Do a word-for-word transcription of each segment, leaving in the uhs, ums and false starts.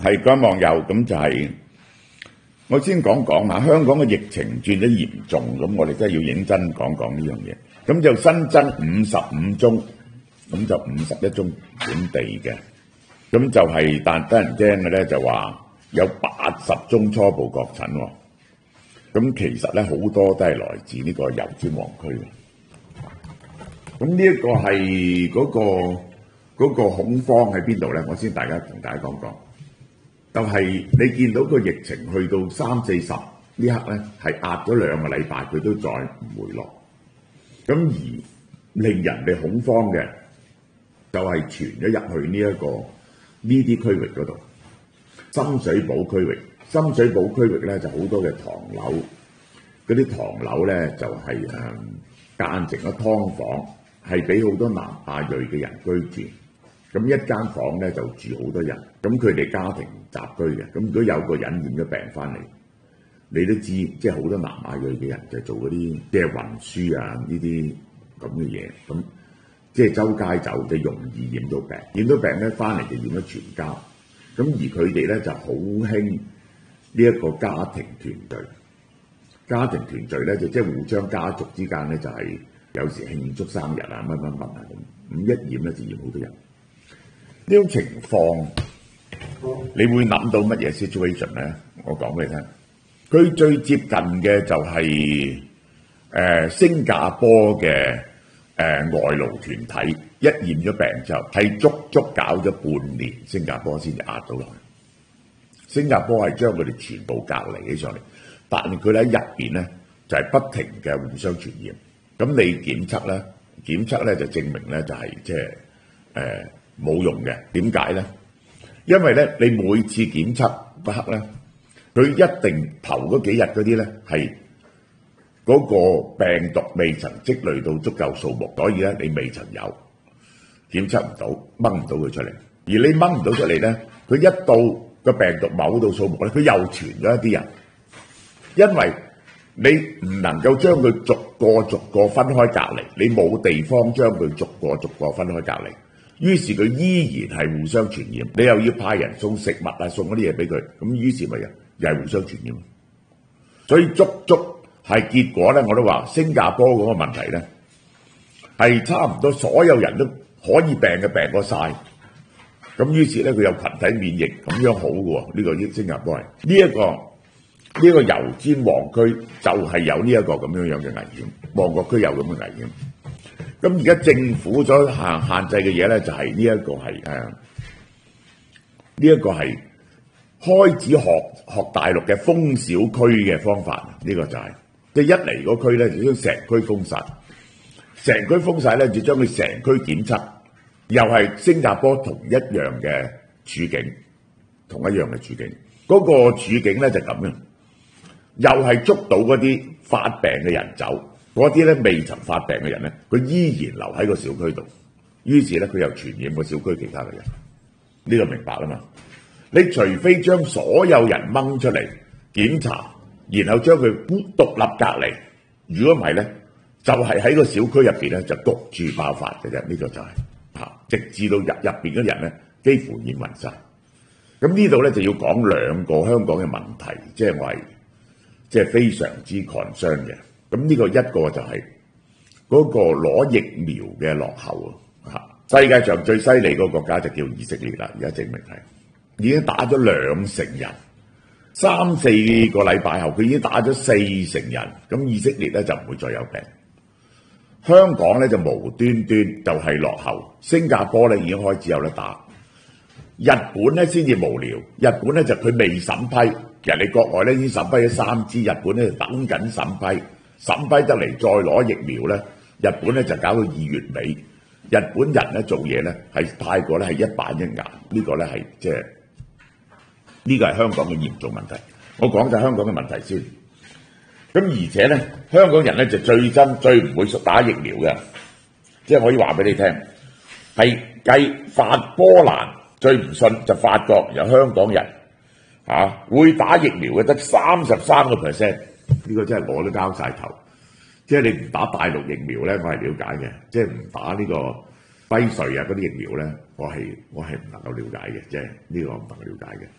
係各位網友，咁就係、是、我先講講下香港嘅疫情轉得嚴重，咁我哋真係要認真講講呢樣嘢。咁就新增五十五宗，咁就五十一宗本地嘅，咁就係、是、但得人驚嘅咧，就話有八十宗初步確診喎。咁其實咧好多都係來自呢個油尖旺區嘅。咁呢一個係嗰、那個嗰、那個恐慌喺邊度咧？我先大家同大家講講。就係你見到個疫情去到三四十呢刻咧，係壓咗兩個禮拜，佢都再唔回落。咁而令人哋恐慌嘅，就係傳咗入去呢、這、一個呢啲區域嗰度。深水埗區域，深水埗區域咧就好多嘅唐樓，嗰啲唐樓咧就係、是、誒、嗯、間成咗劏房，係俾好多南亞裔嘅人居住。咁一間房咧就住好多人，咁佢哋家庭集居嘅。咁如果有個人染咗病翻嚟，你都知，即係好多南亞裔嘅人就做嗰啲即係運輸啊呢啲咁嘅嘢，咁即係周街走就容易染到病，染到病咧翻嚟就染咗全家。咁而佢哋咧就好興呢一個家庭團聚，家庭團聚咧就即係互相家族之間咧就係有時慶祝生日啊乜乜乜啊咁，咁一染咧就染好多人。呢種情況，你會諗到乜嘢 situation 咧？我講俾你聽，佢最接近嘅就係、是、誒、呃、新加坡嘅誒、呃、外勞團體，一染咗病之後，係足足搞咗半年，新加坡先至壓到落去。新加坡係將佢哋全部隔離起上嚟，但係佢哋喺入邊咧就係、是、不停嘅互相傳染。咁你檢測咧，檢測咧就證明咧就係即係誒。呃冇用嘅，點解咧？因為咧，你每次檢測嗰刻咧，佢一定頭嗰幾日嗰啲咧係嗰個病毒未曾積累到足夠數目，所以咧你未曾有檢測唔到，掹唔到佢出嚟。而你掹唔到出嚟咧，佢一到個病毒某到數目咧，佢又傳咗一啲人，因為你唔能夠將佢逐個逐個分開隔離，你冇地方將佢逐個逐個分開隔離。於是佢依然係互相傳染，你又要派人送食物啊，送嗰啲嘢俾佢，咁於是咪又又係互相傳染。所以足足係結果咧，我都話新加坡嗰個問題咧，係差唔多所有人都可以病嘅病過晒。咁於是咧佢有群體免疫，咁樣好嘅喎。呢、這個新加坡係呢一個呢、這個油尖旺區就係有呢一個咁樣樣嘅危險，旺角區有咁嘅危險。咁而家政府所限限制嘅嘢咧，就係呢一個係誒呢一個係開始學學大陸嘅封小區嘅方法。呢、這個就係即係一嚟嗰區咧，就將成區封晒，成區封晒咧，就將佢成區檢測，又係新加坡同一樣嘅處境，同一樣嘅處境。嗰、那個處境咧就咁樣，又係捉到嗰啲發病嘅人走。嗰啲咧未曾發病嘅人咧，佢依然留喺個小區度，於是咧佢又傳染個小區其他嘅人。呢、這個明白啦嘛？你除非將所有人掹出嚟檢查，然後將佢獨立隔離，如果唔係咧，就係、是、喺個小區入邊咧就焗住爆發嘅啫。呢、這個就係、是、嚇，直至到入入邊嘅人咧幾乎染暈晒。咁呢度咧就要講兩個香港嘅問題，即係我係即係非常之 concern 嘅。咁呢個一個就係嗰個攞疫苗嘅落後啊！世界上最犀利嗰個國家就叫以色列啦，而家證明係已經打咗兩成人，三四個禮拜後佢已經打咗四成人，咁以色列咧就唔會再有病。香港咧就無端端就係落後，新加坡咧已經開始有得打，日本咧先至無聊，日本咧就佢未審批，人哋國外咧已經審批咗三支，日本咧就等緊審批。審批得嚟再攞疫苗咧，日本咧就搞到二月尾。日本人咧做嘢咧係太過咧係一板一眼，呢、這個咧係即係呢個係香港嘅嚴重問題。我講就香港嘅問題先。咁而且咧，香港人咧就最憎最唔會打疫苗嘅，即係可以話俾你聽，係繼法波蘭最唔信就法國，有香港人嚇、啊、會打疫苗嘅得三十三個 percent。呢個真係我都交晒頭，即係你唔打大陸疫苗咧，我係了解嘅；即係唔打呢個輝瑞啊嗰啲疫苗咧，我係我係唔能夠了解嘅，即係呢個唔能夠了解嘅。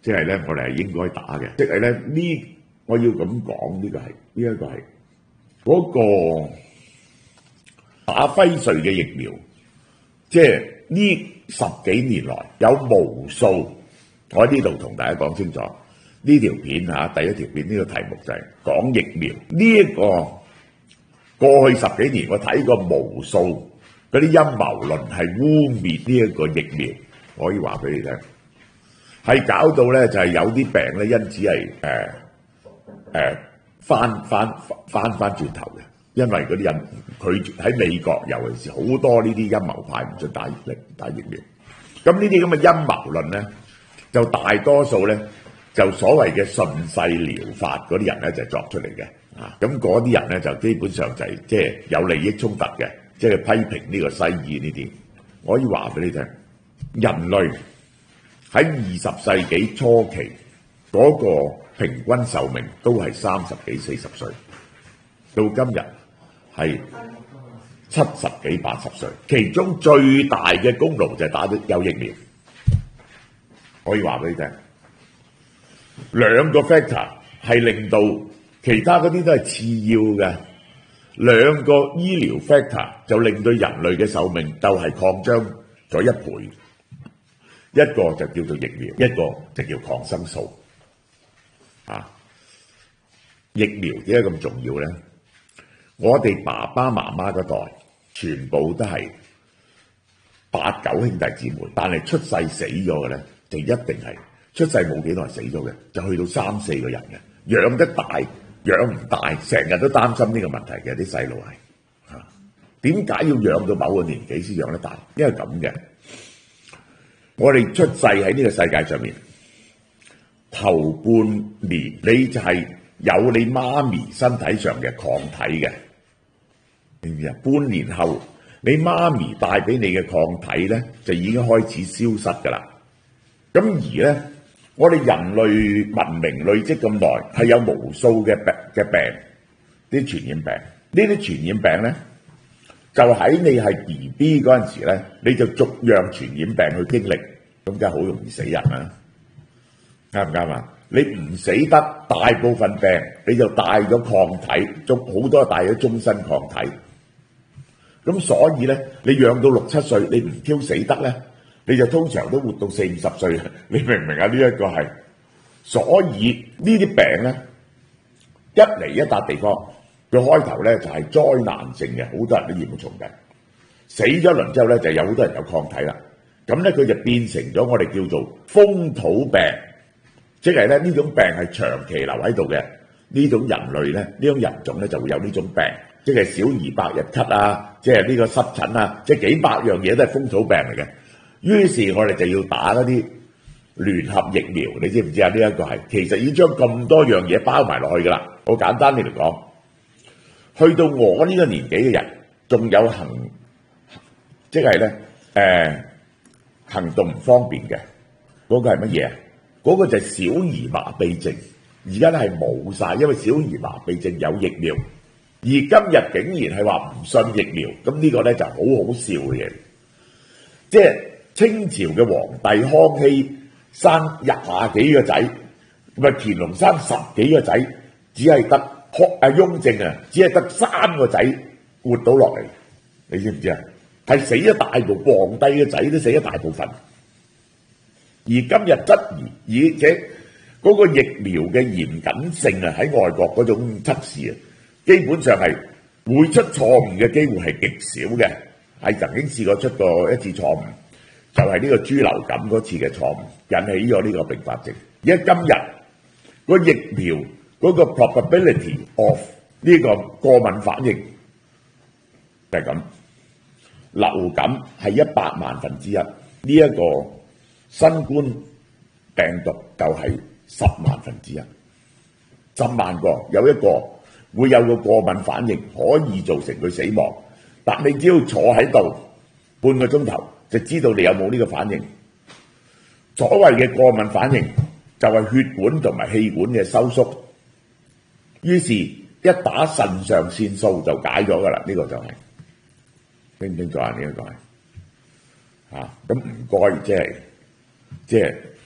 即係咧我哋係應該打嘅。即係咧呢，我要咁講，呢個係呢一個係嗰個打輝瑞嘅疫苗，即係呢十幾年來有無數，我喺呢度同大家講清楚呢條片嚇，第一條片呢個題目就係講疫苗呢一個。過去十幾年我睇過無數嗰啲陰謀論係污蔑呢一個疫苗，我可以話俾你聽，係搞到咧就係有啲病咧因此係誒誒翻翻翻翻轉頭嘅，因為嗰啲人佢喺美國尤其是好多呢啲陰謀派唔准打疫打疫苗，咁呢啲咁嘅陰謀論咧就大多數咧就所謂嘅順勢療法嗰啲人咧就作出嚟嘅。啊，咁嗰啲人咧就基本上就係即係有利益衝突嘅，即係批評呢個西醫呢啲。我可以話俾你聽，人類喺二十世紀初期嗰個平均壽命都係三十幾四十歲，到今日係七十幾八十歲。其中最大嘅功勞就係打咗有疫苗。可以話俾你聽，兩個 factor 係令到。其他嗰啲都係次要嘅，兩個醫療 factor 就令到人類嘅壽命就係擴張咗一倍，一個就叫做疫苗，一個就叫抗生素。啊，疫苗點解咁重要咧？我哋爸爸媽媽嗰代全部都係八九兄弟姊妹，但係出世死咗嘅咧，就一定係出世冇幾耐死咗嘅，就去到三四個人嘅，養得大。養唔大，成日都擔心呢個問題嘅啲細路係嚇。點解要養到某個年紀先養得大？因為咁嘅，我哋出世喺呢個世界上面，頭半年你就係有你媽咪身體上嘅抗體嘅，明唔明啊？半年後你媽咪帶俾你嘅抗體咧，就已經開始消失㗎啦。咁而咧，我哋人類文明累積咁耐，係有無數嘅病嘅病，啲傳染病。呢啲傳染病咧，就喺你係 B B 嗰陣時咧，你就逐樣傳染病去經歷，咁梗係好容易死人啦。啱唔啱啊？你唔死得，大部分病你就帶咗抗體，仲好多帶咗終身抗體。咁所以咧，你養到六七歲，你唔挑死得咧，你就通常都活到四五十歲。你明唔明啊？呢一個係，所以呢啲病咧，一嚟一笪地方，佢開頭咧就係災難性嘅，好多人都染咗重病，死咗一輪之後咧，就有好多人有抗體啦。咁咧佢就變成咗我哋叫做風土病，即係咧呢種病係長期留喺度嘅。呢種人類咧，呢種人種咧就會有呢種病，即係小兒百日咳啊，即係呢個濕疹啊，即係幾百樣嘢都係風土病嚟嘅。於是我哋就要打嗰啲聯合疫苗，你知唔知啊？呢一個係其實已經將咁多樣嘢包埋落去噶啦。好簡單啲嚟講，去到我呢個年紀嘅人，仲有行，即係咧誒行動唔方便嘅，嗰個係乜嘢啊？嗰個就係小兒麻痹症。而家咧係冇晒，因為小兒麻痹症有疫苗，而今日竟然係話唔信疫苗，咁呢個咧就好好笑嘅嘢。即係清朝嘅皇帝康熙生廿幾個仔，咪乾隆生十幾個仔，只係得康啊雍正啊，只係得三個仔活到落嚟，你知唔知啊？係死咗大部分，皇帝嘅仔都死咗大部分。而今日質疑，而且嗰個疫苗嘅嚴謹性啊，喺外國嗰種測試啊，基本上係會出錯誤嘅機會係極少嘅，係曾經試過出過一次錯誤，就係呢個豬流感嗰次嘅錯誤，引起咗呢個併發症。而家今日個疫苗嗰個 probability of 呢個過敏反應就係咁，流感係一百萬分之一，呢一個新冠病毒就係十萬分之一，十萬個有一個會有個過敏反應，可以造成佢死亡。但你只要坐喺度半個鐘頭，就知道你有冇呢個反應。所謂嘅過敏反應就係血管同埋氣管嘅收縮，於是一打腎上腺素就解咗噶啦。呢個就係清唔清楚啊？呢一個係嚇咁唔該，即係即係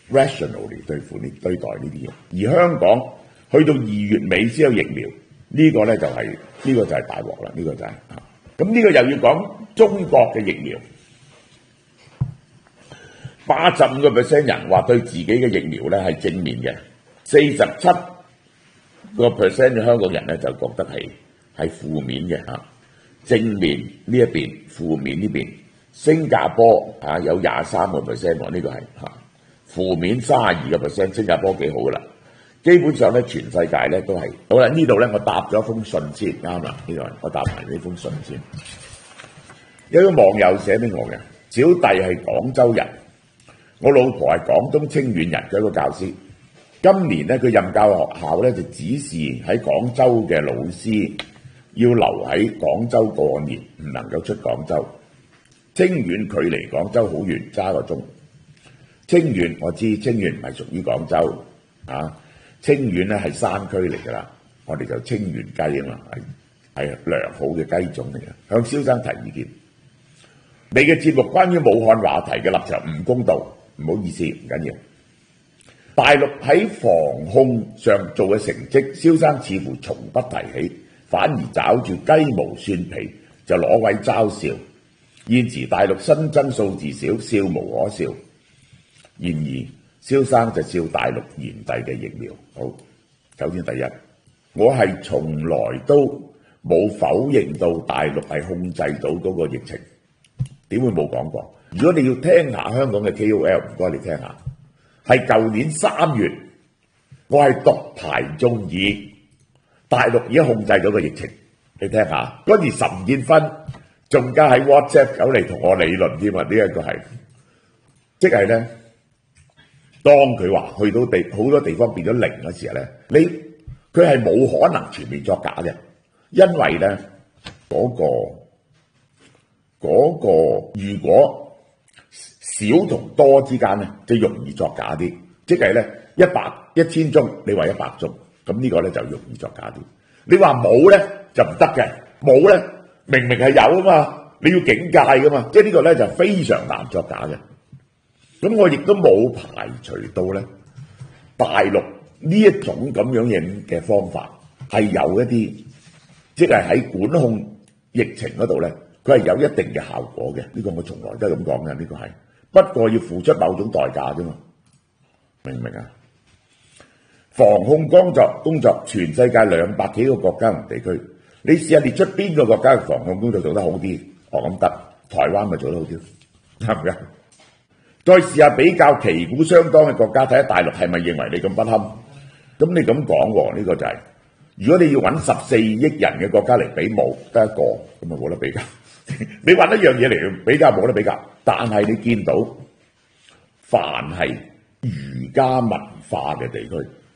rationally 對付呢對待呢啲嘢。而香港去到二月尾先有疫苗，呢、這個咧就係、是、呢、這個就係大鑊啦，呢、這個就係、是、咁呢個又要講中國嘅疫苗。八十五個 percent 人話對自己嘅疫苗咧係正面嘅，四十七個 percent 嘅香港人咧就覺得係係負面嘅嚇。正面呢一邊，負面呢邊。新加坡啊有廿三個 percent 喎，呢個係嚇。負面三十二個 percent， 新加坡幾好噶啦。基本上咧，全世界咧都係好啦。呢度咧我答咗封信先，啱啦。呢度我答埋呢封信先。有個網友寫俾我嘅，小弟係廣州人。我老婆係廣東清遠人嘅一個教師，今年咧佢任教學校咧就指示喺廣州嘅老師要留喺廣州過年，唔能夠出廣州。清遠距離廣州好遠，揸個鐘。清遠我知，清遠唔係屬於廣州啊，清遠咧係山區嚟㗎啦，我哋就清遠雞啊嘛，係係良好嘅雞種嚟嘅。向蕭生提意見，你嘅節目關於武漢話題嘅立場唔公道。唔好意思，唔緊要。大陸喺防控上做嘅成績，蕭生似乎從不提起，反而找住雞毛蒜皮就攞位嘲笑。現時大陸新增數字少，笑無可笑。然而，蕭生就笑大陸研製嘅疫苗。好，首先第一，我係從來都冇否認到大陸係控制到嗰個疫情，點會冇講過？如果你要聽下香港嘅 K O L， 唔該你聽下，係舊年三月，我係獨排眾議，大陸已經控制咗個疫情，你聽下。嗰時岑建勳仲加喺 WhatsApp 走嚟同我理論添啊！呢一個係，即係咧，當佢話去到地好多地方變咗零嘅時候咧，你佢係冇可能全面作假嘅，因為咧嗰個嗰個如果少同多之間咧，就容易作假啲。即係咧，一百一千宗，你話一百宗，咁呢個咧就容易作假啲。你話冇咧就唔得嘅，冇咧明明係有啊嘛，你要警戒噶嘛。即係呢個咧就非常難作假嘅。咁我亦都冇排除到咧，大陸呢一種咁樣嘢嘅方法係有一啲，即係喺管控疫情嗰度咧，佢係有一定嘅效果嘅。呢個我從來都係咁講嘅，呢個係。不過要付出某種代價啫嘛，明唔明啊？防控工作工作，全世界兩百幾個國家同地區，你試下列出邊個國家嘅防控工作做得好啲？我咁得，台灣咪做得好啲，啱唔啱？再試下比較旗鼓相當嘅國家，睇下大陸係咪認為你咁不堪？咁你咁講喎，呢個就係，如果你要揾十四億人嘅國家嚟比，冇得一個，咁咪冇得比較。你揾一樣嘢嚟比較冇得比較，但係你見到凡係儒家文化嘅地區，